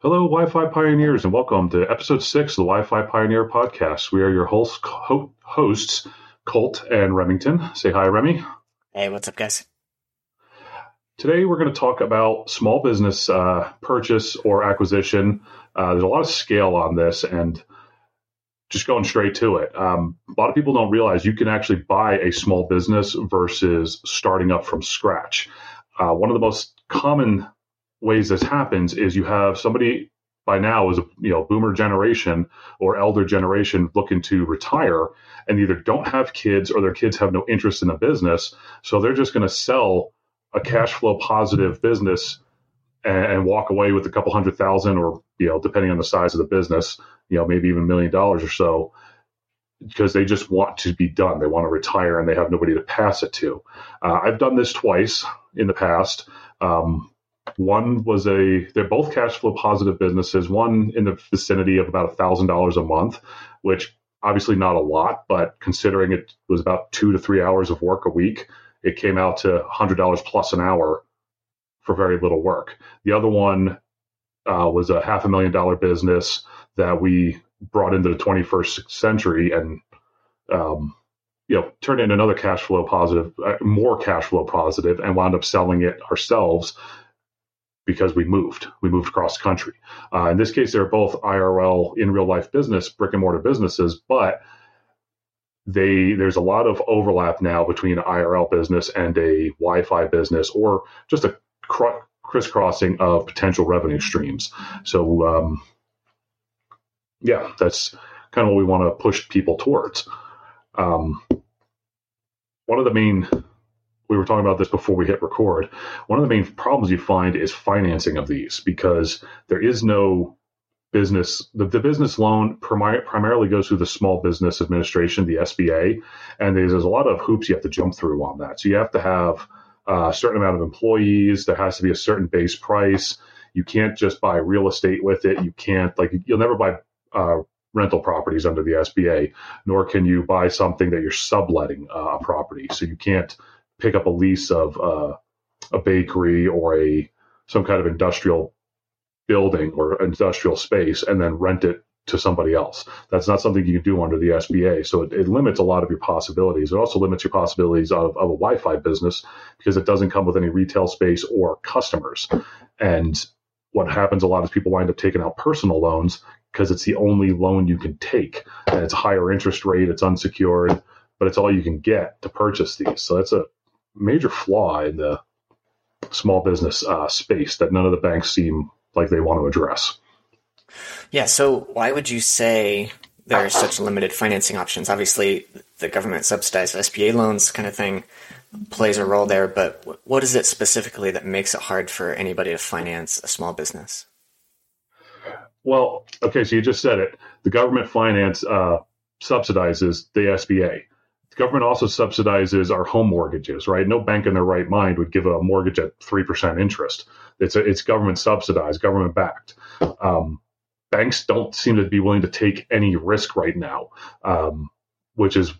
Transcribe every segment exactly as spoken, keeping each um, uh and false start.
Hello, Wi-Fi pioneers, and welcome to episode six of the Wi-Fi Pioneer podcast. We are your host, ho- hosts, Colt and Remington. Say hi, Remy. Hey, what's up, guys? Today, we're going to talk about small business uh, purchase or acquisition. Uh, there's a lot of scale on this, and just going straight to it. Um, a lot of people don't realize you can actually buy a small business versus starting up from scratch. Uh, one of the most common ways this happens is you have somebody by now is a you know boomer generation or elder generation looking to retire and either don't have kids or their kids have no interest in a business, so they're just going to sell a cash flow positive business and, and walk away with a couple hundred thousand, or you know depending on the size of the business, you know maybe even a million dollars or so, because they just want to be done. They want to retire and they have nobody to pass it to. Uh, I've done this twice in the past. Um, One was a, they're both cash flow positive businesses, one in the vicinity of about one thousand dollars a month, which obviously not a lot, but considering it was about two to three hours of work a week, it came out to one hundred dollars plus an hour for very little work. The other one uh, was a half a million dollar business that we brought into the twenty-first century and, um, you know, turned into another cash flow positive, uh, more cash flow positive, and wound up selling it ourselves because we moved. We moved across the country. Uh, in this case, they're both I R L, in real life business, brick and mortar businesses, but they there's a lot of overlap now between an I R L business and a Wi-Fi business, or just a cr- crisscrossing of potential revenue streams. So, um, yeah, that's kind of what we want to push people towards. Um, one of the main we were talking about this before we hit record. One of the main problems you find is financing of these, because there is no business. The, the business loan primi- primarily goes through the Small Business Administration, the S B A, and there's, there's a lot of hoops you have to jump through on that. So you have to have uh, a certain amount of employees. There has to be a certain base price. You can't just buy real estate with it. You can't, like, you'll never buy uh, rental properties under the S B A, nor can you buy something that you're subletting uh, a property. So you can't pick up a lease of uh, a bakery or a some kind of industrial building or industrial space and then rent it to somebody else. That's not something you can do under the S B A. So it, it limits a lot of your possibilities. It also limits your possibilities of, of a Wi-Fi business, because it doesn't come with any retail space or customers. And what happens a lot is people wind up taking out personal loans because it's the only loan you can take, and it's a higher interest rate, it's unsecured, but it's all you can get to purchase these. So that's a major flaw in the small business uh, space that none of the banks seem like they want to address. Yeah, so why would you say there are such limited financing options? Obviously, the government subsidized S B A loans kind of thing plays a role there, but what is it specifically that makes it hard for anybody to finance a small business? Well, okay, so you just said it. The government finance uh, subsidizes the S B A. The government also subsidizes our home mortgages, right? No bank in their right mind would give a mortgage at three percent interest. It's a, it's government subsidized, government backed. Um, banks don't seem to be willing to take any risk right now, um, which is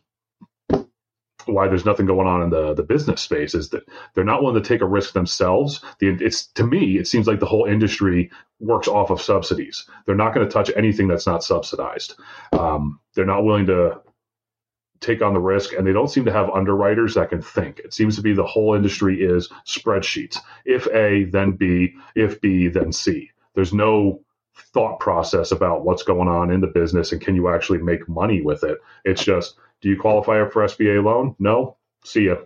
why there's nothing going on in the, the business space, is that they're not willing to take a risk themselves. The, it's to me, it seems like the whole industry works off of subsidies. They're not going to touch anything that's not subsidized. Um, they're not willing to take on the risk, and they don't seem to have underwriters that can think. It seems to be the whole industry is spreadsheets. If A, then B. If B, then C. There's no thought process about what's going on in the business and can you actually make money with it. It's just, do you qualify for S B A loan? No? See ya.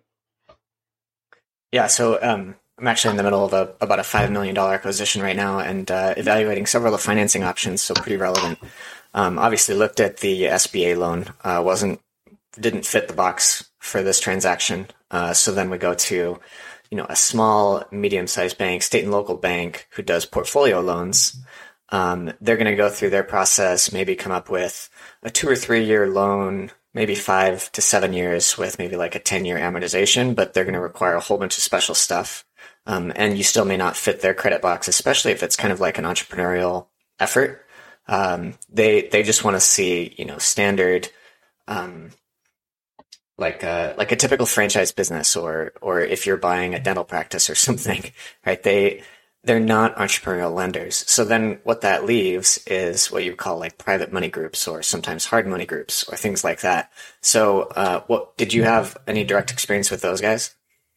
Yeah, so um, I'm actually in the middle of a, about a five million dollars acquisition right now, and uh, evaluating several of the financing options, so pretty relevant. Um, obviously looked at the S B A loan, uh, wasn't didn't fit the box for this transaction. Uh, so then we go to, you know, a small, medium-sized bank, state and local bank who does portfolio loans. Um, they're going to go through their process, maybe come up with a two or three year loan, maybe five to seven years with maybe like a ten year amortization, but they're going to require a whole bunch of special stuff. Um, and you still may not fit their credit box, especially if it's kind of like an entrepreneurial effort. Um, they, they just want to see, you know, standard, um, like a, like a typical franchise business, or, or if you're buying a dental practice or something, right? They, they're not entrepreneurial lenders. So then what that leaves is what you call like private money groups or sometimes hard money groups or things like that. So uh, what did you have any direct experience with those guys?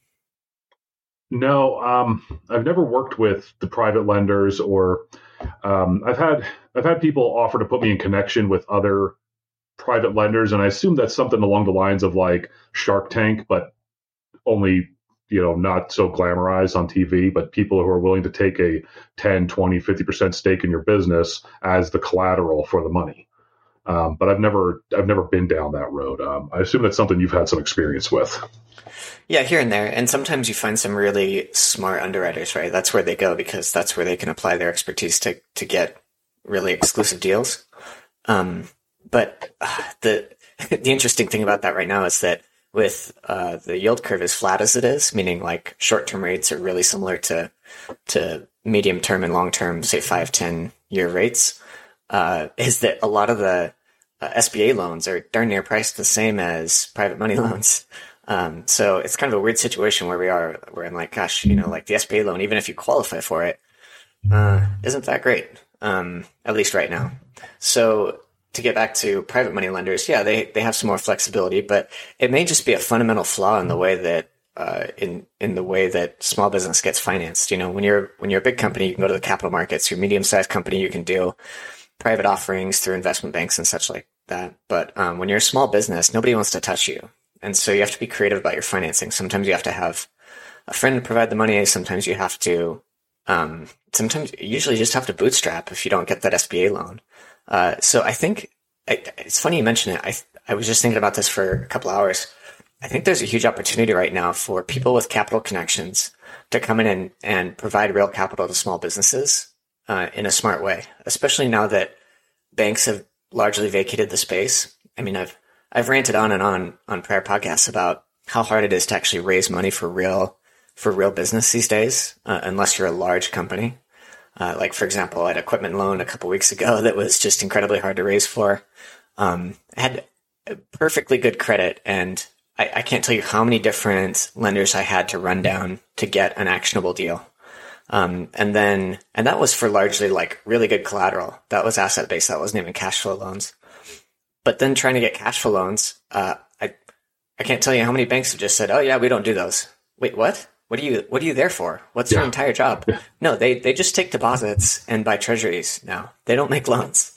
No, um, I've never worked with the private lenders, or um, I've had I've had people offer to put me in connection with other private lenders, and I assume that's something along the lines of like Shark Tank, but only, you know, not so glamorized on T V, but people who are willing to take a ten, twenty, fifty percent stake in your business as the collateral for the money. Um, but I've never I've never been down that road. Um, I assume that's something you've had some experience with. Yeah, here and there. And sometimes you find some really smart underwriters, right? That's where they go because that's where they can apply their expertise to, to get really exclusive deals. Um, but uh, the the interesting thing about that right now is that with uh, the yield curve as flat as it is, meaning like short-term rates are really similar to to medium-term and long-term, say five, ten year rates, uh, is that a lot of the uh, S B A loans are darn near priced the same as private money loans. Um, so it's kind of a weird situation where we are, where I'm like, gosh, you know, like the S B A loan, even if you qualify for it, uh, isn't that great, um, at least right now. So to get back to private money lenders, yeah, they, they have some more flexibility, but it may just be a fundamental flaw in the way that, uh, in, in the way that small business gets financed. You know, when you're, when you're a big company, you can go to the capital markets. You're a medium-sized company, you can do private offerings through investment banks and such like that. But, um, when you're a small business, nobody wants to touch you. And so you have to be creative about your financing. Sometimes you have to have a friend to provide the money. Sometimes you have to, um, sometimes you usually just have to bootstrap if you don't get that S B A loan. Uh, so I think I, it's funny you mention it. I, I was just thinking about this for a couple hours. I think there's a huge opportunity right now for people with capital connections to come in and, and provide real capital to small businesses, uh, in a smart way, especially now that banks have largely vacated the space. I mean, I've, I've ranted on and on on prior podcasts about how hard it is to actually raise money for real for real business these days, uh, unless you're a large company. Uh, like, for example, I had Equipment Loan a couple weeks ago that was just incredibly hard to raise for. Um, I had perfectly good credit, and I, I can't tell you how many different lenders I had to run down to get an actionable deal. Um, and then, and that was for largely like really good collateral. That was asset based. That wasn't even cash flow loans. But then trying to get cash flow loans, uh, I, I can't tell you how many banks have just said, "Oh yeah, we don't do those." Wait, what? What are you, what are you there for? What's yeah. your entire job? Yeah. No, they, they just take deposits and buy treasuries now. They don't make loans.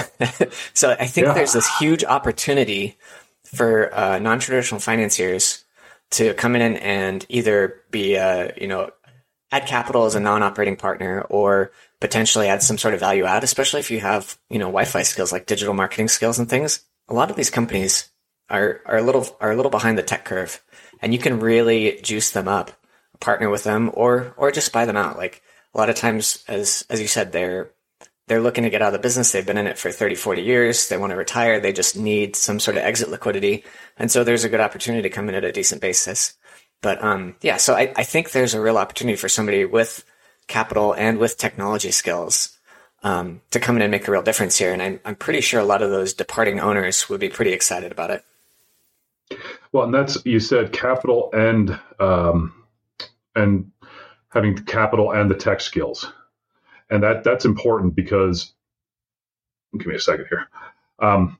So I think yeah. there's this huge opportunity for, uh, non-traditional financiers to come in and either be, uh, you know, add capital as a non-operating partner or potentially add some sort of value add, especially if you have, you know, Wi-Fi skills like digital marketing skills and things. A lot of these companies are, are a little, are a little behind the tech curve, and you can really juice them up, partner with them, or, or just buy them out. Like a lot of times, as, as you said, they're, they're looking to get out of the business. They've been in it for thirty, forty years. They want to retire. They just need some sort of exit liquidity. And so there's a good opportunity to come in at a decent basis. But, um, yeah, so I, I think there's a real opportunity for somebody with capital and with technology skills, um, to come in and make a real difference here. And I'm, I'm pretty sure a lot of those departing owners would be pretty excited about it. Well, and that's, you said capital and, um, and having capital and the tech skills. And that that's important because, give me a second here. Um,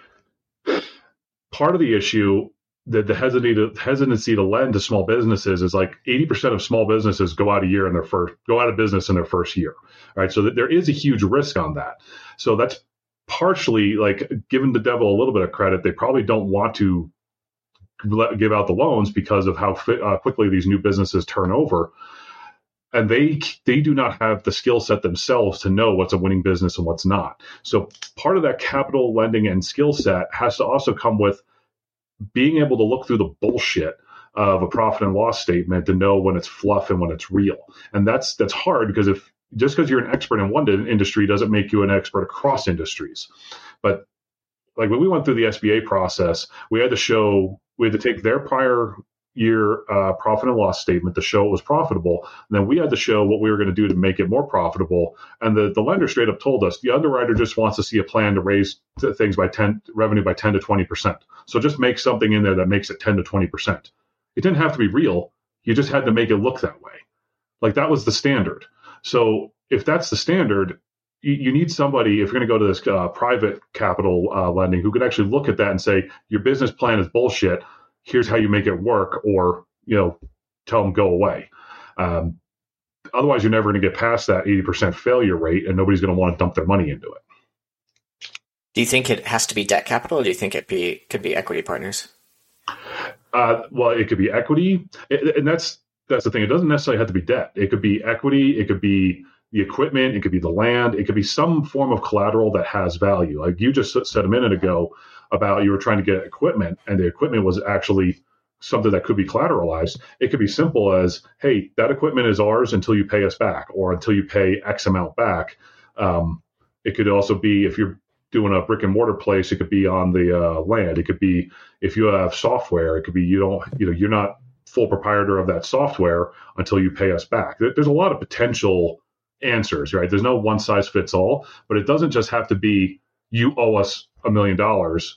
part of the issue that the hesitancy to, hesitancy to lend to small businesses is like eighty percent of small businesses go out a year in their first, go out of business in their first year. All right. So that there is a huge risk on that. So that's partially like giving the devil a little bit of credit. They probably don't want to let, give out the loans because of how uh, quickly these new businesses turn over. And they they do not have the skill set themselves to know what's a winning business and what's not. So part of that capital lending and skill set has to also come with being able to look through the bullshit of a profit and loss statement to know when it's fluff and when it's real. And that's that's hard because if just because you're an expert in one industry doesn't make you an expert across industries. But like when we went through the S B A process, we had to show, we had to take their prior year uh, profit and loss statement to show it was profitable. And then we had to show what we were going to do to make it more profitable. And the, the lender straight up told us the underwriter just wants to see a plan to raise things by ten, revenue by ten to twenty percent. So just make something in there that makes it ten to twenty percent. It didn't have to be real. You just had to make it look that way. Like that was the standard. So if that's the standard, you, you need somebody, if you're going to go to this uh, private capital uh, lending, who can actually look at that and say, your business plan is bullshit. Here's how you make it work, or, you know, tell them go away. Um, otherwise, you're never going to get past that eighty percent failure rate, and nobody's going to want to dump their money into it. Do you think it has to be debt capital, or do you think it be could be equity partners? Uh, well, it could be equity, and that's that's the thing. It doesn't necessarily have to be debt. It could be equity. It could be the equipment. It could be the land. It could be some form of collateral that has value. Like you just said a minute ago about you were trying to get equipment, and the equipment was actually something that could be collateralized. It could be simple as, hey, that equipment is ours until you pay us back, or until you pay X amount back. Um, it could also be, if you're doing a brick and mortar place, it could be on the uh, land. It could be if you have software, it could be you don't, you know, you're not full proprietor of that software until you pay us back. There's a lot of potential answers, right? There's no one size fits all, but it doesn't just have to be you owe us a million dollars,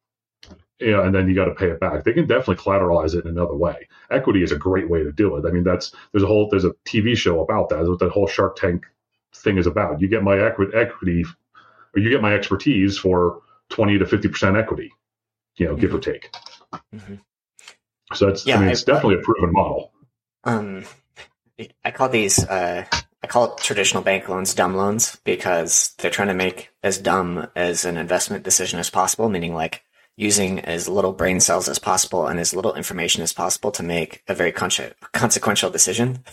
you know, and then you got to pay it back. They can definitely collateralize it in another way. Equity is a great way to do it. I mean, that's there's a whole there's a T V show about that. That's what that whole Shark Tank thing is about. You get my equi- equity. Or you get my expertise for twenty to fifty percent equity, you know, mm-hmm. give or take. Mm-hmm. So it's, yeah, I mean, it's I, definitely I, a proven model. Um, I call these, uh, I call traditional bank loans dumb loans, because they're trying to make as dumb as an investment decision as possible, meaning like using as little brain cells as possible and as little information as possible to make a very con- consequential decision.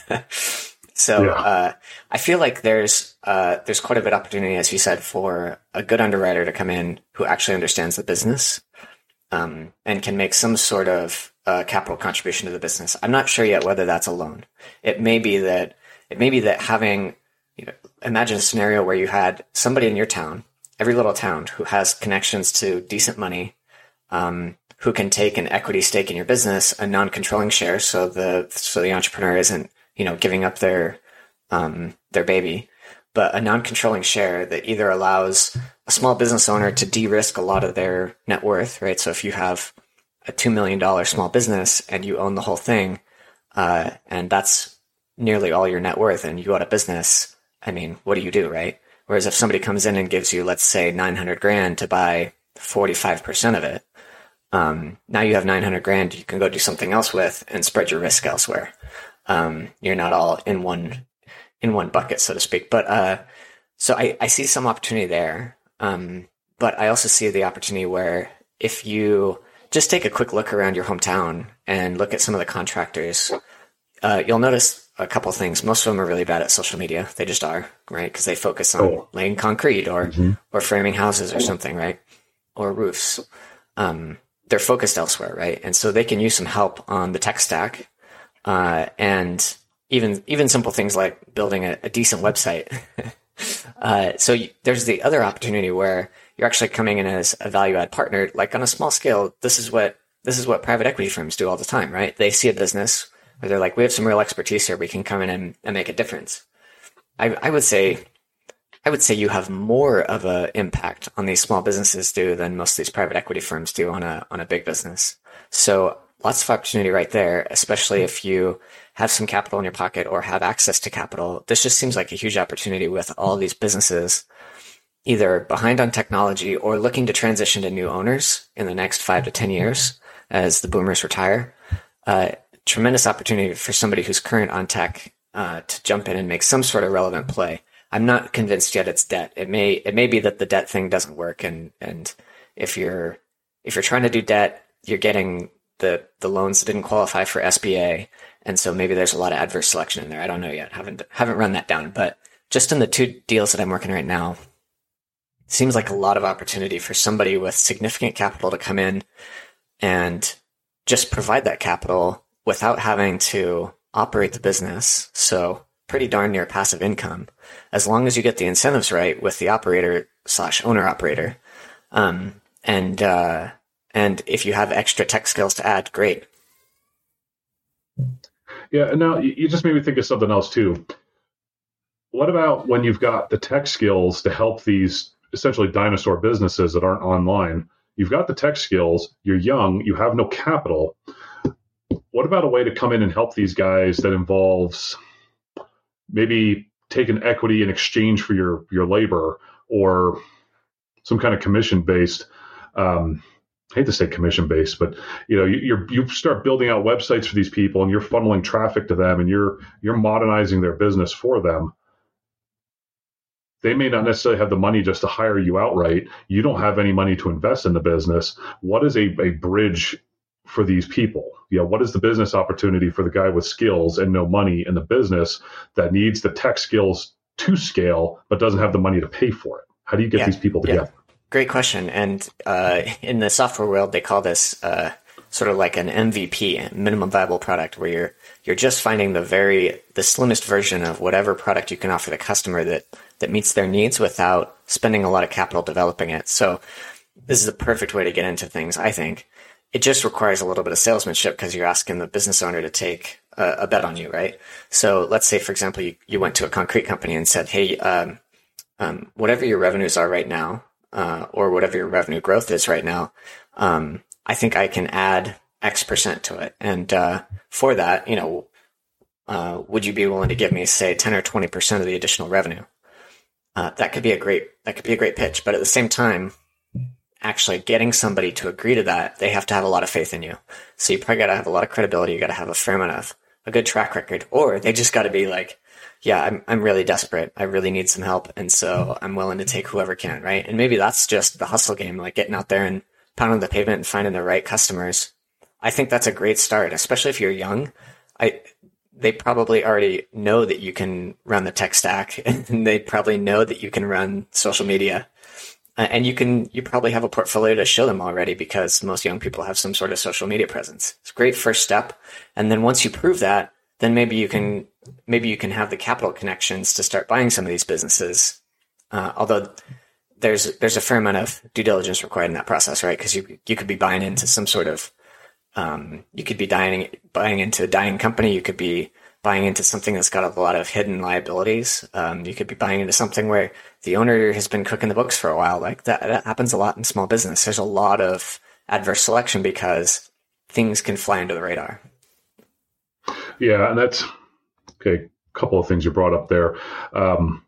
So yeah. uh, I feel like there's uh, there's quite a bit of opportunity, as you said, for a good underwriter to come in who actually understands the business um, and can make some sort of uh, capital contribution to the business. I'm not sure yet whether that's a loan. It may be that it may be that having, you know, imagine a scenario where you had somebody in your town, every little town, who has connections to decent money, um, who can take an equity stake in your business, a non-controlling share, so the so the entrepreneur isn't, you know, giving up their um, their baby, but a non-controlling share that either allows a small business owner to de-risk a lot of their net worth, right? So if you have a two million dollars small business and you own the whole thing, uh, and that's nearly all your net worth, and you go out of business, I mean, what do you do, right? Whereas if somebody comes in and gives you, let's say, nine hundred grand to buy forty-five percent of it, um, now you have nine hundred grand you can go do something else with and spread your risk elsewhere. Um, you're not all in one, in one bucket, so to speak. But, uh, so I, I see some opportunity there. Um, but I also see the opportunity where if you just take a quick look around your hometown and look at some of the contractors, uh, you'll notice a couple things. Most of them are really bad at social media. They just are, right? Because they focus on oh. laying concrete or, mm-hmm. or framing houses or something, right? Or roofs. Um, they're focused elsewhere, right? And so they can use some help on the tech stack. Uh, and even even simple things like building a, a decent website. uh, so you, there's the other opportunity where you're actually coming in as a value add partner, like on a small scale. This is what this is what private equity firms do all the time, right? They see a business where they're like, we have some real expertise here. We can come in and, and make a difference. I, I would say, I would say you have more of an impact on these small businesses do than most of these private equity firms do on a on a big business. So lots of opportunity right there, especially if you have some capital in your pocket or have access to capital. This just seems like a huge opportunity with all these businesses either behind on technology or looking to transition to new owners in the next five to ten years as the boomers retire. Uh, tremendous opportunity for somebody who's current on tech uh, to jump in and make some sort of relevant play. I'm not convinced yet it's debt. It may it may be that the debt thing doesn't work, and and if you're if you're trying to do debt, you're getting the the loans that didn't qualify for S B A, and so maybe there's a lot of adverse selection in there. I don't know yet. Haven't haven't run that down, but just in the two deals that I'm working right now, it seems like a lot of opportunity for somebody with significant capital to come in and just provide that capital without having to operate the business. So pretty darn near passive income, as long as you get the incentives right with the operator slash owner operator. Um, and, uh, and if you have extra tech skills to add, great. Yeah. And now you just made me think of something else too. What about when you've got the tech skills to help these essentially dinosaur businesses that aren't online? You've got the tech skills, you're young, you have no capital. What about a way to come in and help these guys that involves maybe take an equity in exchange for your your labor or some kind of commission based. Um, I hate to say commission based, but you know, you you're, you start building out websites for these people, and you're funneling traffic to them, and you're you're modernizing their business for them. They may not necessarily have the money just to hire you outright. You don't have any money to invest in the business. What is a, a bridge for these people? You know, what is the business opportunity for the guy with skills and no money in the business that needs the tech skills to scale, but doesn't have the money to pay for it? How do you get yeah, these people together? Yeah. Great question. And uh, in the software world, they call this uh, sort of like an M V P, minimum viable product, where you're you're just finding the very the slimmest version of whatever product you can offer the customer that that meets their needs without spending a lot of capital developing it. So this is the perfect way to get into things, I think. It just requires a little bit of salesmanship because you're asking the business owner to take a, a bet on you, right? So let's say, for example, you, you went to a concrete company and said, hey, um, um, whatever your revenues are right now, uh, or whatever your revenue growth is right now, um, I think I can add X percent to it. And uh, for that, you know, uh, would you be willing to give me, say, ten or twenty percent of the additional revenue? Uh, that could be a great that could be a great pitch, but at the same time, actually getting somebody to agree to that, they have to have a lot of faith in you. So you probably got to have a lot of credibility. You got to have a fair amount of a good track record, or they just got to be like, yeah, I'm I'm really desperate. I really need some help, and so I'm willing to take whoever can, right? And maybe that's just the hustle game, like getting out there and pounding the pavement and finding the right customers. I think that's a great start, especially if you're young. I. They probably already know that you can run the tech stack, and they probably know that you can run social media. Uh, and you can, you probably have a portfolio to show them already because most young people have some sort of social media presence. It's a great first step. And then once you prove that, then maybe you can, maybe you can have the capital connections to start buying some of these businesses. Uh, although there's, there's a fair amount of due diligence required in that process, right? Because you, you could be buying into some sort of Um, you could be dying, buying into a dying company. You could be buying into something that's got a lot of hidden liabilities. Um, you could be buying into something where the owner has been cooking the books for a while. Like that, that happens a lot in small business. There's a lot of adverse selection because things can fly under the radar. Yeah, and that's okay. A couple of things you brought up there. Um,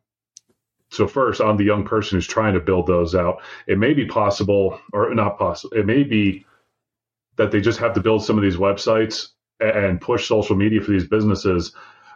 so first, on the young person who's trying to build those out, it may be possible, or not possible. It may be that they just have to build some of these websites and push social media for these businesses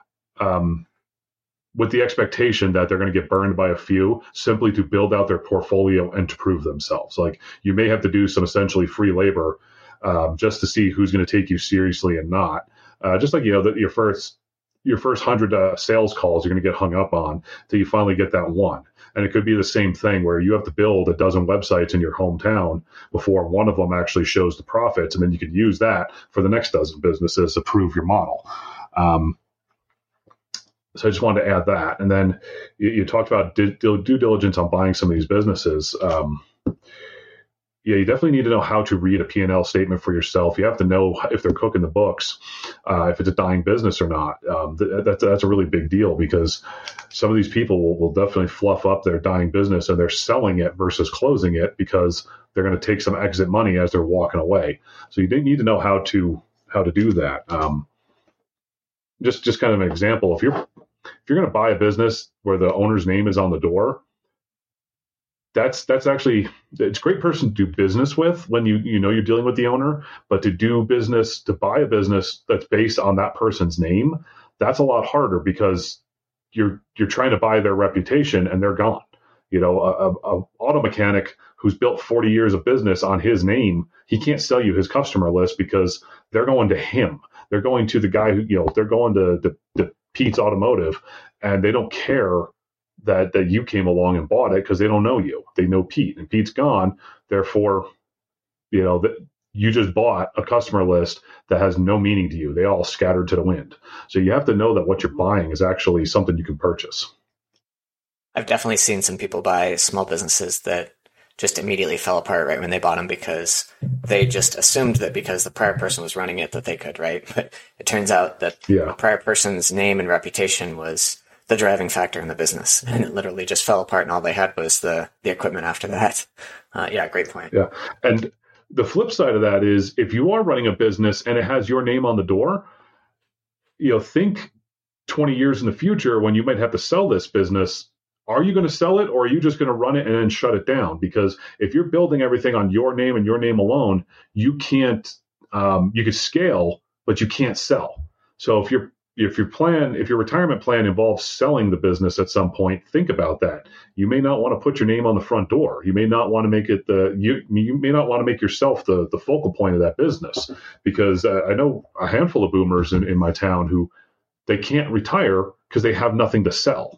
um, with the expectation that they're going to get burned by a few simply to build out their portfolio and to prove themselves. Like you may have to do some essentially free labor um, just to see who's going to take you seriously and not. Uh, just like, you know, that your first your first hundred uh, sales calls you're going to get hung up on till you finally get that one. And it could be the same thing where you have to build a dozen websites in your hometown before one of them actually shows the profits. And then you could use that for the next dozen businesses to prove your model. Um, so I just wanted to add that. And then you, you talked about due, due diligence on buying some of these businesses. Um, yeah, you definitely need to know how to read a P and L statement for yourself. You have to know if they're cooking the books, uh, if it's a dying business or not. Um, th- that's, that's a really big deal because some of these people will, will definitely fluff up their dying business and they're selling it versus closing it because they're going to take some exit money as they're walking away. So you need to know how to how to do that. Um, just just kind of an example. If you're if you're going to buy a business where the owner's name is on the door, That's that's actually it's a great person to do business with when you you know you're dealing with the owner, but to do business to buy a business that's based on that person's name, that's a lot harder because you're you're trying to buy their reputation and they're gone. You know, a, a, a auto mechanic who's built forty years of business on his name, he can't sell you his customer list because they're going to him. They're going to the guy who you know they're going to the, the Pete's Automotive, and they don't care that that you came along and bought it because they don't know you. They know Pete, and Pete's gone. Therefore, you know that you just bought a customer list that has no meaning to you. They all scattered to the wind. So you have to know that what you're buying is actually something you can purchase. I've definitely seen some people buy small businesses that just immediately fell apart right when they bought them because they just assumed that because the prior person was running it that they could, right? But it turns out that yeah. the prior person's name and reputation was the driving factor in the business, and it literally just fell apart, and all they had was the the equipment after that. Uh, yeah, great point. Yeah, and the flip side of that is if you are running a business and it has your name on the door, you know, think twenty years in the future, when you might have to sell this business, are you going to sell it, or are you just going to run it and then shut it down? Because if you're building everything on your name and your name alone, you can't, um, you could scale, but you can't sell. So if your if your plan, if your retirement plan involves selling the business at some point, think about that. You may not want to put your name on the front door. You may not want to make it the you you may not want to make yourself the the focal point of that business, because uh, I know a handful of boomers in, in my town who they can't retire because they have nothing to sell.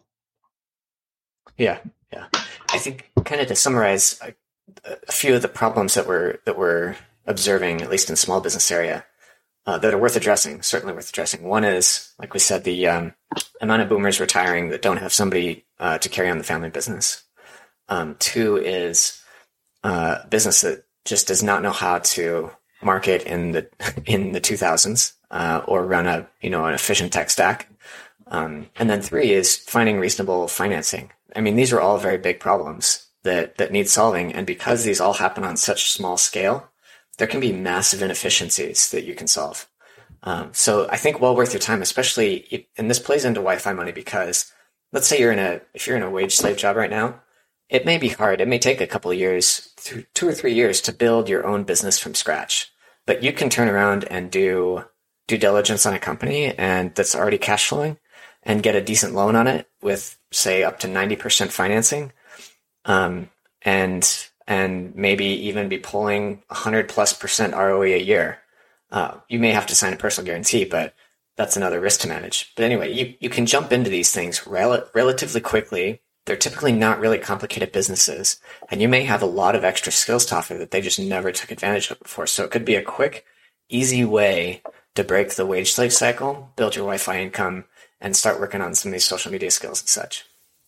Yeah, yeah. I think kind of to summarize a, a few of the problems that we're that we're observing, at least in the small business area, Uh, that are worth addressing, certainly worth addressing. One is, like we said, the um, amount of boomers retiring that don't have somebody uh, to carry on the family business. Um, two is uh, business that just does not know how to market in the in the two thousands uh, or run a you know an efficient tech stack. Um, and then three is finding reasonable financing. I mean, these are all very big problems that that need solving, and because these all happen on such small scale, there can be massive inefficiencies that you can solve. Um, so I think well worth your time, especially, and this plays into Wi-Fi money, because let's say you're in a, if you're in a wage slave job right now, it may be hard. It may take a couple of years, two or three years to build your own business from scratch, but you can turn around and do due diligence on a company and that's already cash flowing and get a decent loan on it with, say, up to ninety percent financing. Um, and and maybe even be pulling one hundred plus percent R O E a year. Uh, you may have to sign a personal guarantee, but that's another risk to manage. But anyway, you, you can jump into these things rel- relatively quickly. They're typically not really complicated businesses, and you may have a lot of extra skills to offer that they just never took advantage of before. So it could be a quick, easy way to break the wage slave cycle, build your Wi-Fi income, and start working on some of these social media skills and such.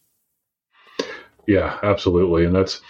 Yeah, absolutely. And that's,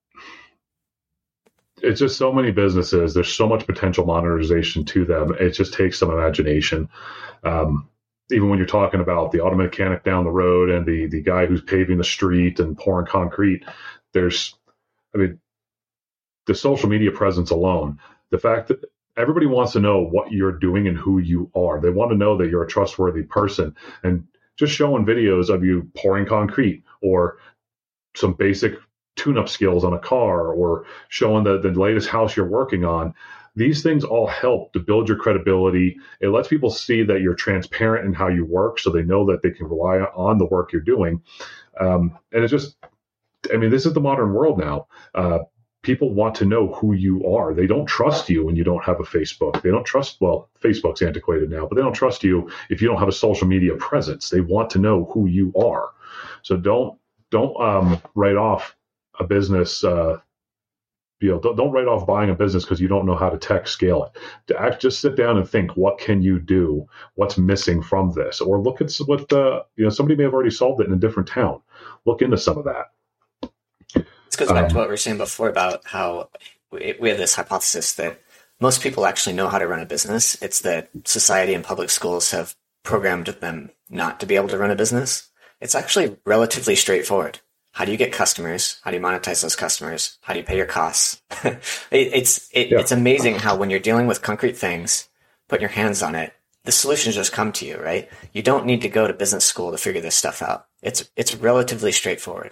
it's just so many businesses. There's so much potential monetization to them. It just takes some imagination. Um, even when you're talking about the auto mechanic down the road and the the guy who's paving the street and pouring concrete, there's, I mean, the social media presence alone, the fact that everybody wants to know what you're doing and who you are. They want to know that you're a trustworthy person, and just showing videos of you pouring concrete or some basic tune-up skills on a car or showing the, the latest house you're working on. These things all help to build your credibility. It lets people see that you're transparent in how you work, so they know that they can rely on the work you're doing. Um, and it's just, I mean, this is the modern world now. Uh, people want to know who you are. They don't trust you when you don't have a Facebook. They don't trust, well, Facebook's antiquated now, but they don't trust you if you don't have a social media presence. They want to know who you are. So don't, don't um, write off a business, uh, you know, don't, don't write off buying a business because you don't know how to tech scale it. To act, just sit down and think, what can you do? What's missing from this? Or look at what, uh, you know, somebody may have already solved it in a different town. Look into some of that. This goes back um, to what we were saying before about how we, we have this hypothesis that most people actually know how to run a business. It's that society and public schools have programmed them not to be able to run a business. It's actually relatively straightforward. How do you get customers? How do you monetize those customers? How do you pay your costs? it, it's it, yeah. It's amazing how when you're dealing with concrete things, putting your hands on it, the solutions just come to you, right? You don't need to go to business school to figure this stuff out. It's it's relatively straightforward.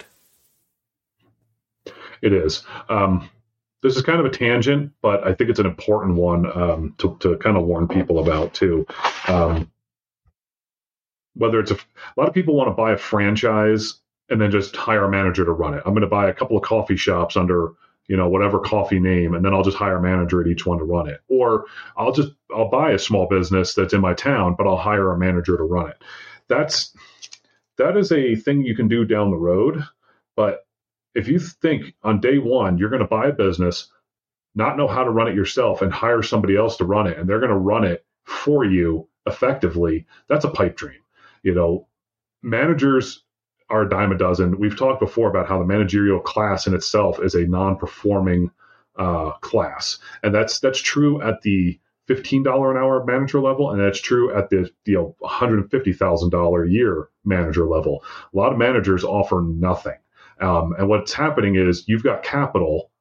It is. Um, this is kind of a tangent, but I think it's an important one um, to, to kind of warn people about too. Um, whether it's a, a lot of people want to buy a franchise and then just hire a manager to run it. I'm going to buy a couple of coffee shops under, you know, whatever coffee name, and then I'll just hire a manager at each one to run it. Or I'll just, I'll buy a small business that's in my town, but I'll hire a manager to run it. That's, that is a thing you can do down the road. But if you think on day one, you're going to buy a business, not know how to run it yourself, and hire somebody else to run it, and they're going to run it for you effectively, that's a pipe dream. You know, managers are a dime a dozen. We've talked before about how the managerial class in itself is a non-performing uh, class. And that's that's true at the fifteen dollars an hour manager level, and that's true at the you know one hundred fifty thousand dollars a year manager level. A lot of managers offer nothing. Um, and what's happening is you've got capital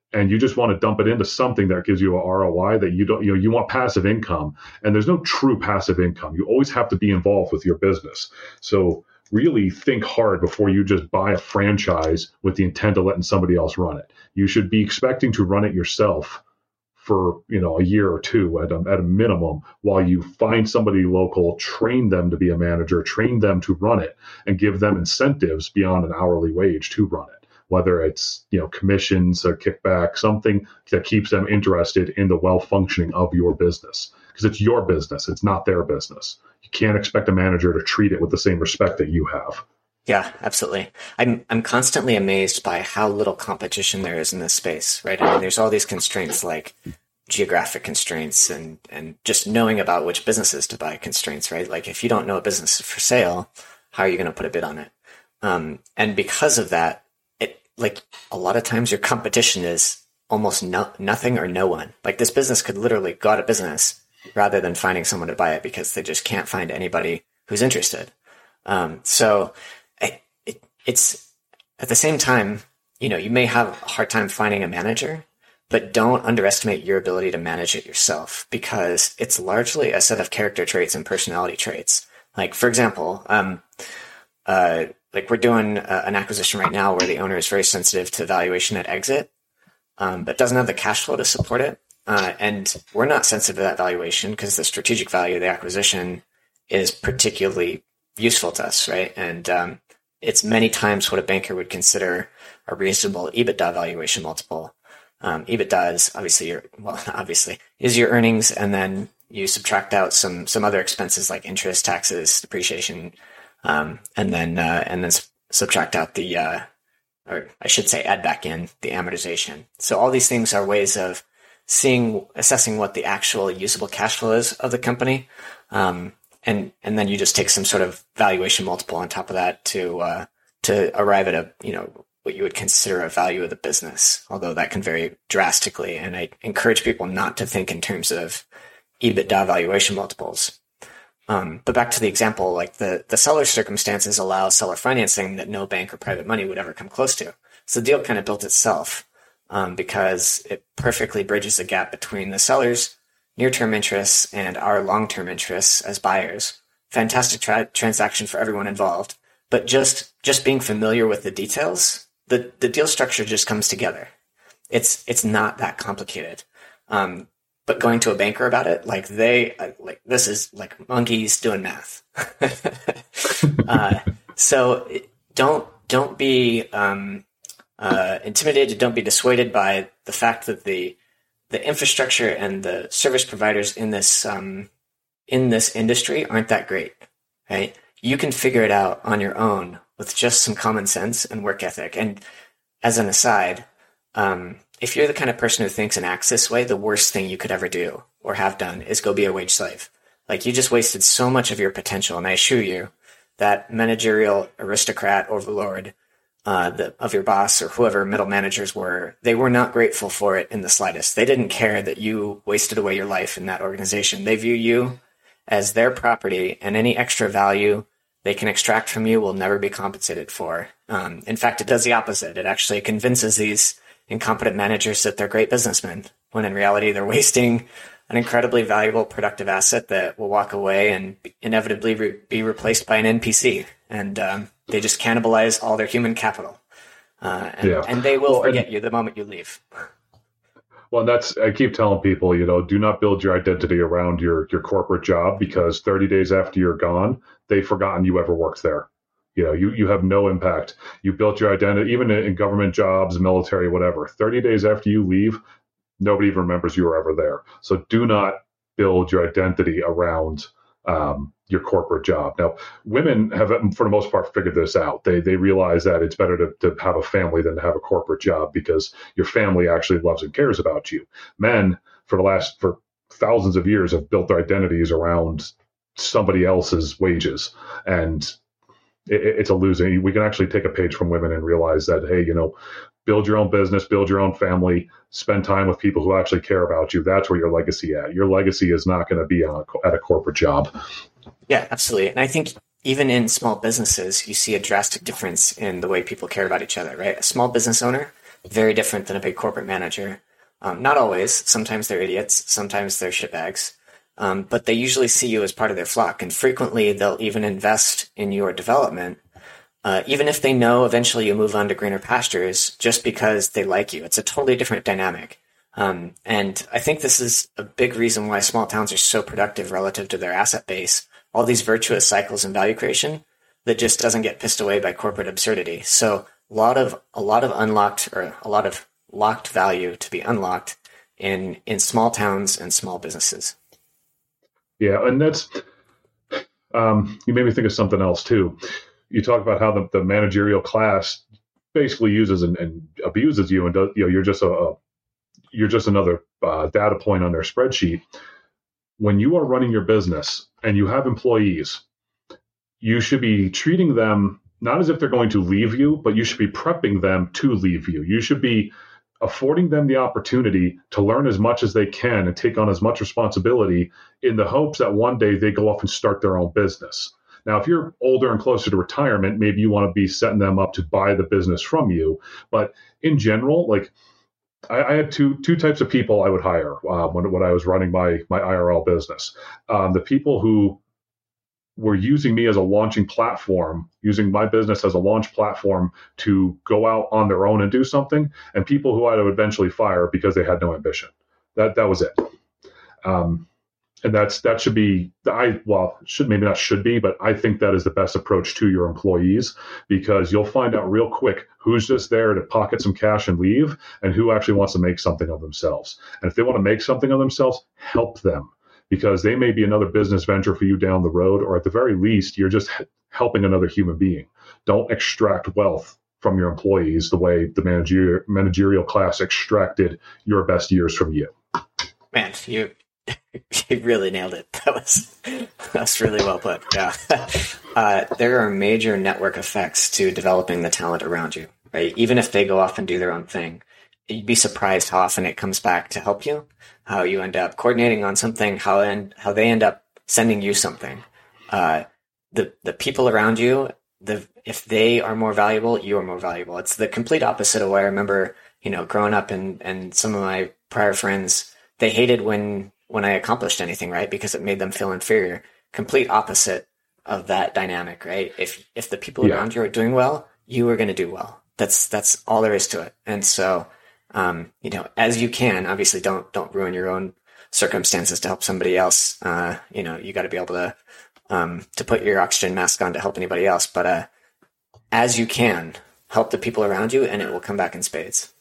and you just want to dump it into something that gives you a R O I that you don't, you know, you want passive income, and there's no true passive income. You always have to be involved with your business. So really think hard before you just buy a franchise with the intent of letting somebody else run it. You should be expecting to run it yourself for, you know, a year or two at a, at a minimum, while you find somebody local, train them to be a manager, train them to run it, and give them incentives beyond an hourly wage to run it. Whether it's, you know, commissions or kickback, something that keeps them interested in the well functioning of your business, because it's your business. It's not their business. You can't expect a manager to treat it with the same respect that you have. Yeah, absolutely. I'm I'm constantly amazed by how little competition there is in this space, right? I mean, there's all these constraints like geographic constraints and, and just knowing about which businesses to buy constraints, right? Like if you don't know a business is for sale, how are you going to put a bid on it? Um, and because of that, it like a lot of times your competition is almost no, nothing or no one. Like this business could literally go out of business rather than finding someone to buy it because they just can't find anybody who's interested. Um, so it, it, it's at the same time, you know, you may have a hard time finding a manager, but don't underestimate your ability to manage it yourself, because it's largely a set of character traits and personality traits. Like, for example, um, uh, like we're doing uh, an acquisition right now where the owner is very sensitive to valuation at exit, um, but doesn't have the cash flow to support it. Uh, and we're not sensitive to that valuation because the strategic value of the acquisition is particularly useful to us, right? And um, it's many times what a banker would consider a reasonable EBITDA valuation multiple. Um, EBITDA is obviously your, well, not obviously, is your earnings, and then you subtract out some some other expenses like interest, taxes, depreciation, um, and then uh, and then s- subtract out the, uh, or I should say, add back in the amortization. So all these things are ways of seeing, assessing what the actual usable cash flow is of the company, um, and and then you just take some sort of valuation multiple on top of that to uh, to arrive at a, you know, what you would consider a value of the business, although that can vary drastically. And I encourage people not to think in terms of EBITDA valuation multiples. Um, but back to the example, like the, the seller circumstances allow seller financing that no bank or private money would ever come close to. So the deal kind of built itself um, because it perfectly bridges the gap between the seller's near-term interests and our long-term interests as buyers. Fantastic tra- transaction for everyone involved. But just just being familiar with the details, the, the deal structure just comes together. It's it's not that complicated. Um, but going to a banker about it, like they uh, like this is like monkeys doing math. uh, so don't don't be um, uh, intimidated. Don't be dissuaded by the fact that the the infrastructure and the service providers in this um, in this industry aren't that great, right? You can figure it out on your own with just some common sense and work ethic. And as an aside, um, if you're the kind of person who thinks and acts this way, the worst thing you could ever do or have done is go be a wage slave. Like you just wasted so much of your potential. And I assure you that managerial aristocrat overlord uh, the, of your boss or whoever middle managers were, they were not grateful for it in the slightest. They didn't care that you wasted away your life in that organization. They view you as their property, and any extra value they can extract from you will never be compensated for. Um, in fact, it does the opposite. It actually convinces these incompetent managers that they're great businessmen, when in reality they're wasting an incredibly valuable, productive asset that will walk away and inevitably re- be replaced by an N P C. And um, they just cannibalize all their human capital. Uh, and, yeah. and they will well, forget and- you the moment you leave. Well, that's, I keep telling people, you know, do not build your identity around your, your corporate job, because thirty days after you're gone, they've forgotten you ever worked there. You know, you, you have no impact. You built your identity, even in government jobs, military, whatever. thirty days after you leave, nobody even remembers you were ever there. So do not build your identity around um, your corporate job. Now, women have, for the most part, figured this out. They they realize that it's better to, to have a family than to have a corporate job, because your family actually loves and cares about you. Men, for the last, for thousands of years, have built their identities around somebody else's wages. And it, it's a losing. We can actually take a page from women and realize that, hey, you know, build your own business, build your own family, spend time with people who actually care about you. That's where your legacy at. Your legacy is not going to be on a, at a corporate job. Yeah, absolutely. And I think even in small businesses, you see a drastic difference in the way people care about each other, right? A small business owner very different than a big corporate manager. Um, not always. Sometimes they're idiots. Sometimes they're shitbags. Um, but they usually see you as part of their flock, and frequently they'll even invest in your development, uh, even if they know eventually you'll move on to greener pastures, just because they like you. It's a totally different dynamic. Um, and I think this is a big reason why small towns are so productive relative to their asset base. All these virtuous cycles in value creation that just doesn't get pissed away by corporate absurdity. So a lot of a lot of unlocked or a lot of locked value to be unlocked in in small towns and small businesses. Yeah, and that's um, you made me think of something else too. You talk about how the, the managerial class basically uses and, and abuses you, and does, you know you're just a, a you're just another uh, data point on their spreadsheet. When you are running your business and you have employees, you should be treating them not as if they're going to leave you, but you should be prepping them to leave you. You should be affording them the opportunity to learn as much as they can and take on as much responsibility in the hopes that one day they go off and start their own business. Now, if you're older and closer to retirement, maybe you want to be setting them up to buy the business from you. But in general, like I, I had two two types of people I would hire uh, when when I was running my my I R L business. Um, the people who were using me as a launching platform, using my business as a launch platform to go out on their own and do something, and people who I would eventually fire because they had no ambition. That that was it. Um, and that's that should be I well should maybe not should be, but I think that is the best approach to your employees, because you'll find out real quick who's just there to pocket some cash and leave, and who actually wants to make something of themselves. And if they want to make something of themselves, help them, because they may be another business venture for you down the road, or at the very least, you're just helping another human being. Don't extract wealth from your employees the way the managerial managerial class extracted your best years from you. Man, you you really nailed it. That was that's really well put. Yeah, uh, there are major network effects to developing the talent around you, right? Even if they go off and do their own thing, you'd be surprised how often it comes back to help you. How you end up coordinating on something, how and how they end up sending you something. Uh, the the people around you, the if they are more valuable, you are more valuable. It's the complete opposite of what I remember. You know, growing up, and and some of my prior friends, they hated when when I accomplished anything, right? Because it made them feel inferior. Complete opposite of that dynamic, right? If if the people yeah. around you are doing well, you are going to do well. That's that's all there is to it. And so, um, you know, as you can, obviously, don't don't ruin your own circumstances to help somebody else. Uh, you know, you got to be able to um, to put your oxygen mask on to help anybody else. But uh, as you can, help the people around you, and it will come back in spades.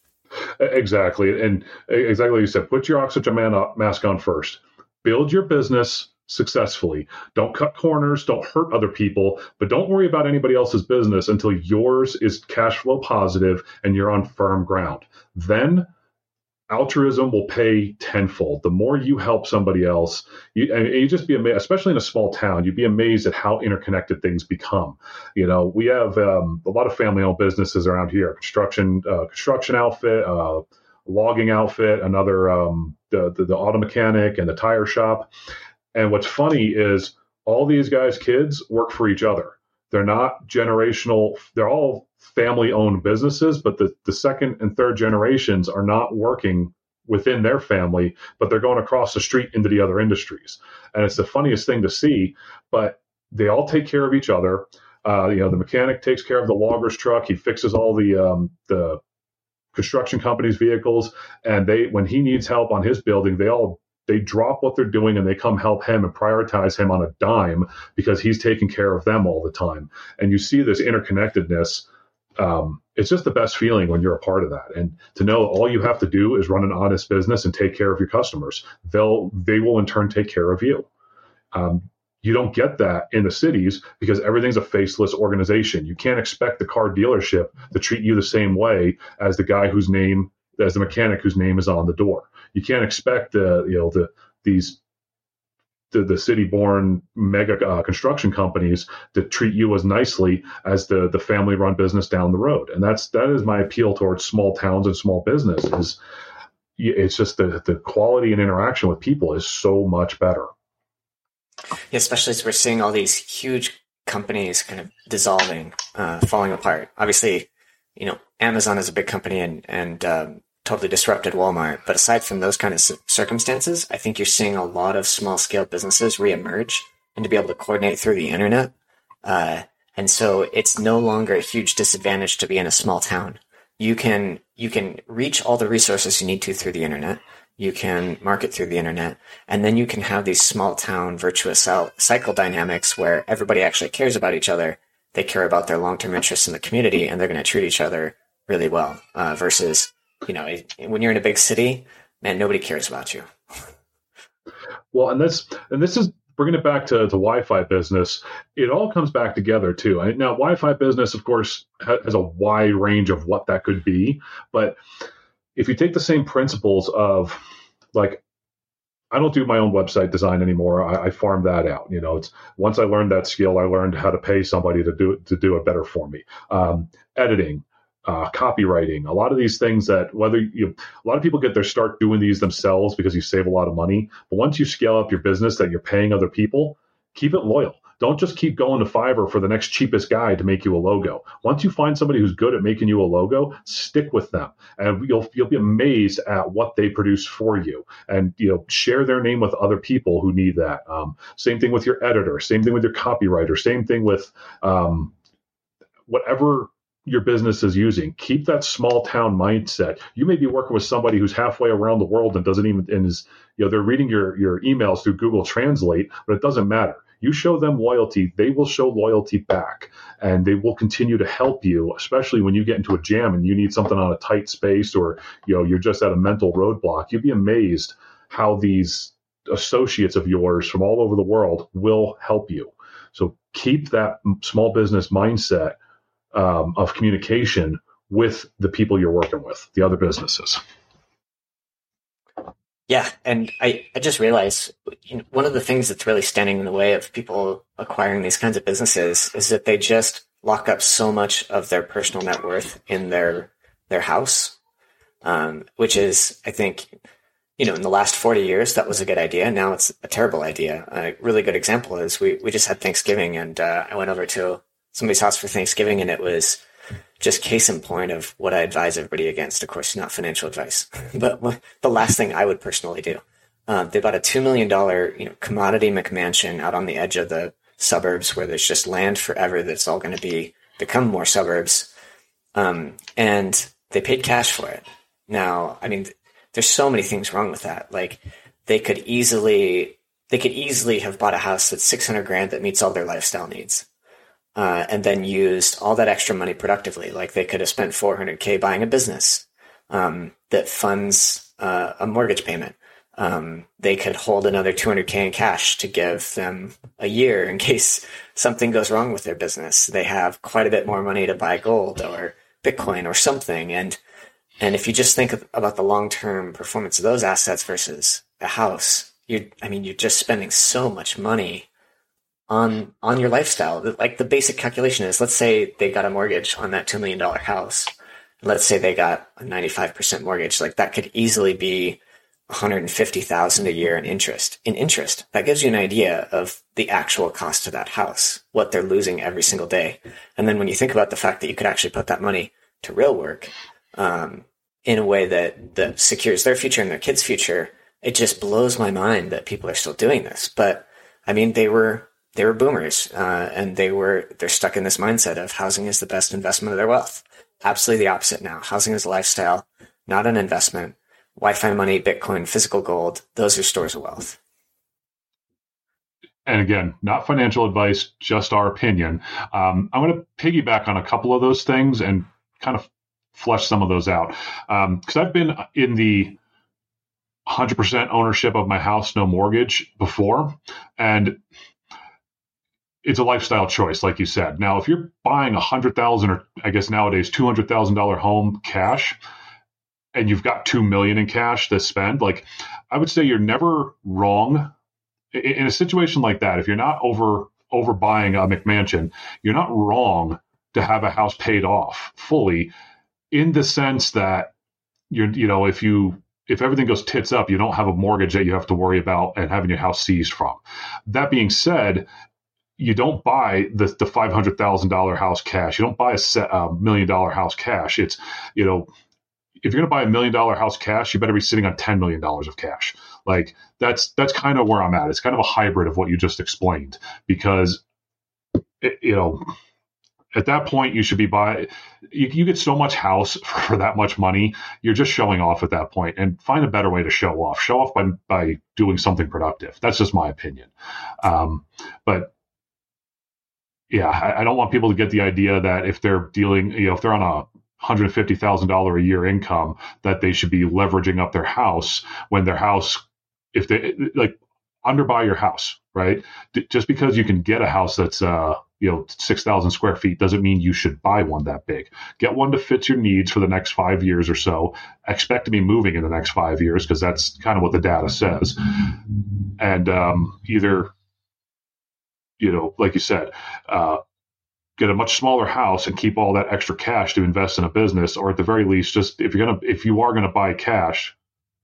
Exactly. And exactly like you said, put your oxygen mask on first. Build your business successfully. Don't cut corners. Don't hurt other people. But don't worry about anybody else's business until yours is cash flow positive and you're on firm ground. Then altruism will pay tenfold. The more you help somebody else, you, and you just be amazed, especially in a small town, you'd be amazed at how interconnected things become. You know, we have um, a lot of family-owned businesses around here: construction, uh, construction outfit, uh, logging outfit, another um, the, the the auto mechanic, and the tire shop. And what's funny is all these guys' kids work for each other. They're not generational. They're all family-owned businesses, but the, the second and third generations are not working within their family, but they're going across the street into the other industries. And it's the funniest thing to see, but they all take care of each other. Uh, you know, the mechanic takes care of the logger's truck. He fixes all the um, the construction company's vehicles. And they, when he needs help on his building, they all they drop what they're doing and they come help him and prioritize him on a dime because he's taking care of them all the time. And you see this interconnectedness. Um, it's just the best feeling when you're a part of that. And to know all you have to do is run an honest business and take care of your customers. They'll, they will in turn take care of you. Um, you don't get that in the cities because everything's a faceless organization. You can't expect the car dealership to treat you the same way as the guy whose name, as the mechanic whose name is on the door. You can't expect the, you know, the, these, the, the city-born mega uh, construction companies to treat you as nicely as the, the family-run business down the road. And that's, that is my appeal towards small towns and small business is it's just the, the quality and interaction with people is so much better. Yeah, especially as we're seeing all these huge companies kind of dissolving, uh, falling apart. Obviously, you know, Amazon is a big company and, and, um, totally disrupted Walmart. But aside from those kind of circumstances, I think you're seeing a lot of small scale businesses reemerge and to be able to coordinate through the internet. Uh, and so it's no longer a huge disadvantage to be in a small town. You can, you can reach all the resources you need to through the internet. You can market through the internet, and then you can have these small town virtuous cycle dynamics where everybody actually cares about each other. They care about their long-term interests in the community, and they're going to treat each other really well. Uh, versus, you know, when you're in a big city, man, nobody cares about you. Well, and this and this is bringing it back to the Wi-Fi business. It all comes back together too. Now, Wi-Fi business, of course, has a wide range of what that could be, but if you take the same principles of, like, I don't do my own website design anymore. I, I farm that out. You know, it's once I learned that skill, I learned how to pay somebody to do it, to do it better for me. Um, editing, uh, copywriting, a lot of these things that whether you, a lot of people get their start doing these themselves because you save a lot of money. But once you scale up your business that you're paying other people, keep it loyal. Don't just keep going to Fiverr for the next cheapest guy to make you a logo. Once you find somebody who's good at making you a logo, stick with them, and you'll you'll be amazed at what they produce for you. And you know, share their name with other people who need that. Um, same thing with your editor. Same thing with your copywriter. Same thing with um, whatever your business is using. Keep that small town mindset. You may be working with somebody who's halfway around the world and doesn't even and is you know they're reading your your emails through Google Translate, but it doesn't matter. You show them loyalty, they will show loyalty back, and they will continue to help you, especially when you get into a jam and you need something on a tight space, or you know you're just at a mental roadblock. You'd be amazed how these associates of yours from all over the world will help you. So keep that small business mindset um, of communication with the people you're working with, the other businesses. Yeah, and I, I just realized, you know, one of the things that's really standing in the way of people acquiring these kinds of businesses is that they just lock up so much of their personal net worth in their their house, um, which is, I think, you know, in the last forty years, that was a good idea. Now it's a terrible idea. A really good example is we, we just had Thanksgiving, and uh, I went over to somebody's house for Thanksgiving, and it was just case in point of what I advise everybody against. Of course, not financial advice, but the last thing I would personally do. Um, they bought a two million dollars, you know, commodity McMansion out on the edge of the suburbs where there's just land forever that's all going to be become more suburbs. Um, and they paid cash for it. Now, I mean, there's so many things wrong with that. Like they could easily, they could easily have bought a house that's six hundred grand that meets all their lifestyle needs. Uh, and then used all that extra money productively. Like they could have spent four hundred K buying a business um, that funds uh, a mortgage payment. Um, they could hold another two hundred K in cash to give them a year in case something goes wrong with their business. They have quite a bit more money to buy gold or Bitcoin or something. And and if you just think of, about the long-term performance of those assets versus a house, you I mean, you're just spending so much money on on your lifestyle. Like the basic calculation is, let's say they got a mortgage on that two million dollars house. Let's say they got a ninety-five percent mortgage. Like that could easily be one hundred fifty thousand dollars a year in interest. In interest, that gives you an idea of the actual cost of that house, what they're losing every single day. And then when you think about the fact that you could actually put that money to real work um, in a way that, that secures their future and their kids' future, it just blows my mind that people are still doing this. But I mean, they were They were boomers, uh, and they were, they're stuck in this mindset of housing is the best investment of their wealth. Absolutely the opposite now. Housing is a lifestyle, not an investment. Wi-Fi money, Bitcoin, physical gold, those are stores of wealth. And again, not financial advice, just our opinion. Um, I'm going to piggyback on a couple of those things and kind of flesh some of those out. Because um, I've been in the one hundred percent ownership of my house, no mortgage before. And it's a lifestyle choice, like you said. Now, if you're buying a one hundred thousand dollars or I guess nowadays two hundred thousand dollars home cash, and you've got two million dollars in cash to spend, like I would say you're never wrong. In a situation like that, if you're not over over buying a McMansion, you're not wrong to have a house paid off fully, in the sense that you're, you know, if you if everything goes tits up, you don't have a mortgage that you have to worry about and having your house seized from. That being said, you don't buy the the five hundred thousand dollar house cash. You don't buy a set, uh, million dollar house cash. It's, you know, if you're going to buy a million dollar house cash, you better be sitting on ten million dollars of cash. Like that's, that's kind of where I'm at. It's kind of a hybrid of what you just explained, because it, you know, at that point you should be buying, you, you get so much house for that much money. You're just showing off at that point, and find a better way to show off, show off by, by doing something productive. That's just my opinion. Um, but yeah, I, I don't want people to get the idea that if they're dealing, you know, if they're on a one hundred fifty thousand dollars a year income, that they should be leveraging up their house when their house, if they like underbuy your house, right? D- just because you can get a house that's, uh, you know, six thousand square feet doesn't mean you should buy one that big. Get one that fits your needs for the next five years or so. Expect to be moving in the next five years because that's kind of what the data says. And um, either, you know, like you said, uh, get a much smaller house and keep all that extra cash to invest in a business, or at the very least, just if you're gonna, if you are gonna buy cash,